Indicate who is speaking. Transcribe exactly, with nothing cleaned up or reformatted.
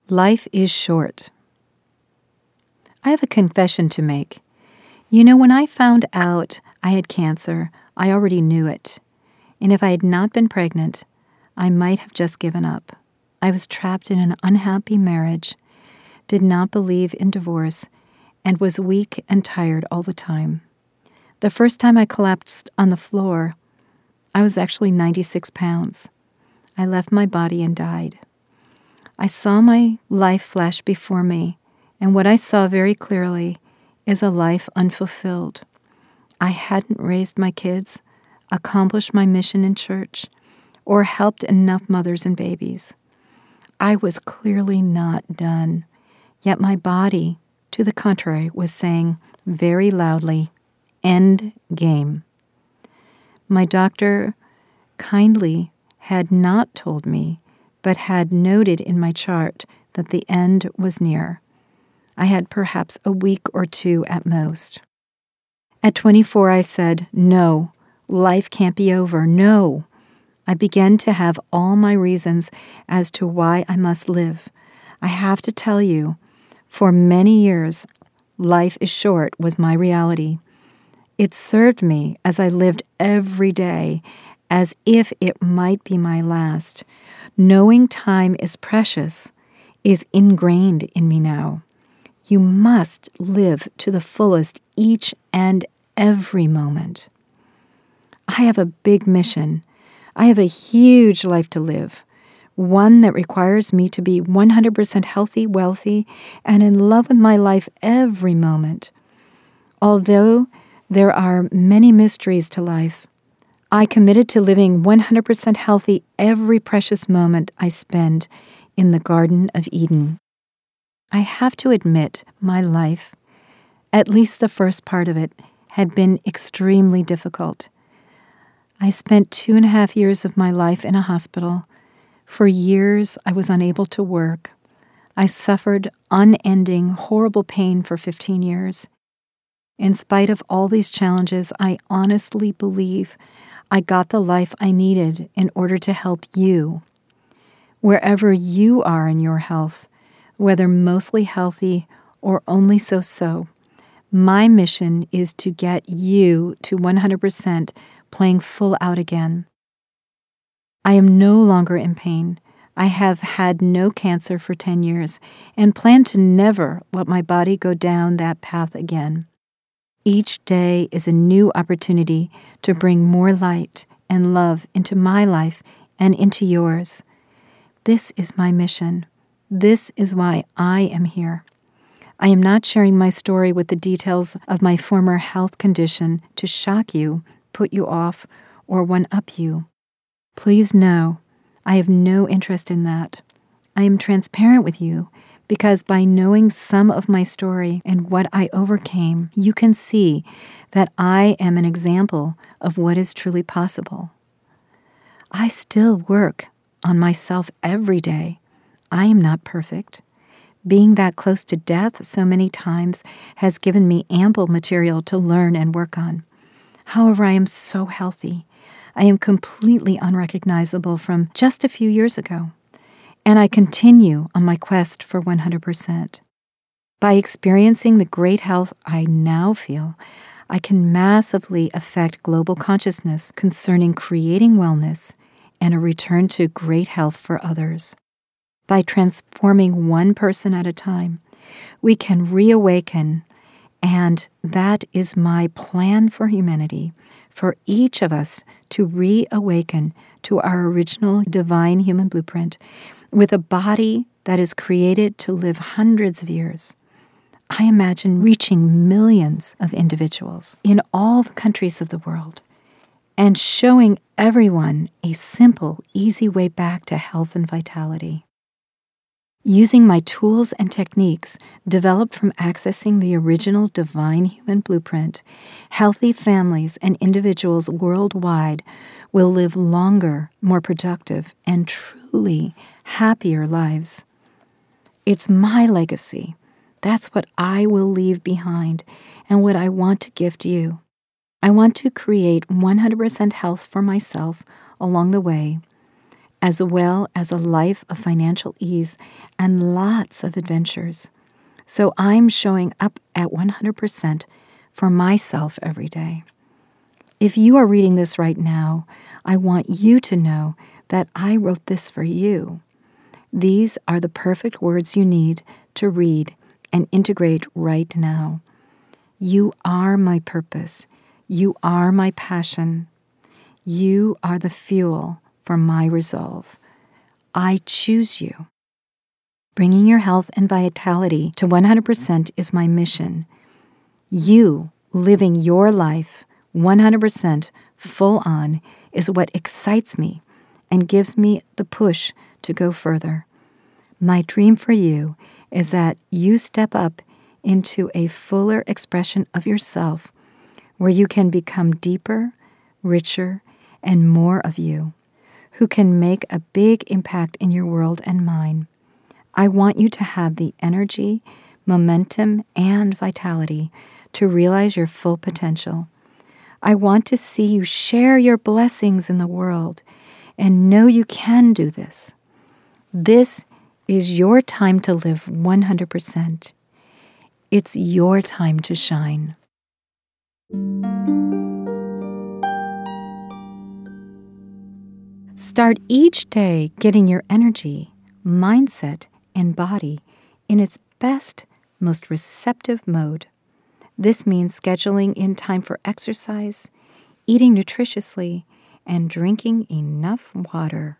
Speaker 1: Life is short. I have a confession to make. You know, when I found out I had cancer, I already knew it. And if I had not been pregnant, I might have just given up. I was trapped in an unhappy marriage, did not believe in divorce, and was weak and tired all the time. The first time I collapsed on the floor, I was actually ninety-six pounds. I left my body and died. I saw my life flash before me, and what I saw very clearly is a life unfulfilled. I hadn't raised my kids, accomplished my mission in church, or helped enough mothers and babies. I was clearly not done, yet my body, to the contrary, was saying very loudly, "End game." My doctor kindly had not told me, but had noted in my chart that the end was near. I had perhaps a week or two at most. At twenty-four, I said, no, life can't be over, no. I began to have all my reasons as to why I must live. I have to tell you, for many years, life is short was my reality. It served me as I lived every day as if it might be my last. Knowing time is precious is ingrained in me now. You must live to the fullest each and every moment. I have a big mission. I have a huge life to live, one that requires me to be one hundred percent healthy, wealthy, and in love with my life every moment. Although there are many mysteries to life, I committed to living one hundred percent healthy every precious moment I spend in the Garden of Eden. I have to admit my life, at least the first part of it, had been extremely difficult. I spent two and a half years of my life in a hospital. For years, I was unable to work. I suffered unending, horrible pain for fifteen years. In spite of all these challenges, I honestly believe I got the life I needed in order to help you. Wherever you are in your health, whether mostly healthy or only so-so, my mission is to get you to one hundred percent playing full out again. I am no longer in pain. I have had no cancer for ten years and plan to never let my body go down that path again. Each day is a new opportunity to bring more light and love into my life and into yours. This is my mission. This is why I am here. I am not sharing my story with the details of my former health condition to shock you, put you off, or one-up you. Please know, I have no interest in that. I am transparent with you because by knowing some of my story and what I overcame, you can see that I am an example of what is truly possible. I still work on myself every day. I am not perfect. Being that close to death so many times has given me ample material to learn and work on. However, I am so healthy. I am completely unrecognizable from just a few years ago, and I continue on my quest for one hundred percent. By experiencing the great health I now feel, I can massively affect global consciousness concerning creating wellness and a return to great health for others. By transforming one person at a time, we can reawaken, and that is my plan for humanity, for each of us to reawaken to our original divine human blueprint with a body that is created to live hundreds of years. I imagine reaching millions of individuals in all the countries of the world and showing everyone a simple, easy way back to health and vitality. Using my tools and techniques developed from accessing the original divine human blueprint, healthy families and individuals worldwide will live longer, more productive, and truly happier lives. It's my legacy. That's what I will leave behind and what I want to gift you. I want to create one hundred percent health for myself along the way as well as a life of financial ease and lots of adventures. So I'm showing up at one hundred percent for myself every day. If you are reading this right now, I want you to know that I wrote this for you. These are the perfect words you need to read and integrate right now. You are my purpose. You are my passion. You are the fuel for my resolve. I choose you. Bringing your health and vitality to one hundred percent is my mission. You living your life one hundred percent full on is what excites me and gives me the push to go further. My dream for you is that you step up into a fuller expression of yourself where you can become deeper, richer, and more of you, who can make a big impact in your world and mine. I want you to have the energy, momentum, and vitality to realize your full potential. I want to see you share your blessings in the world and know you can do this. This is your time to live one hundred percent. It's your time to shine. Start each day getting your energy, mindset, and body in its best, most receptive mode. This means scheduling in time for exercise, eating nutritiously, and drinking enough water.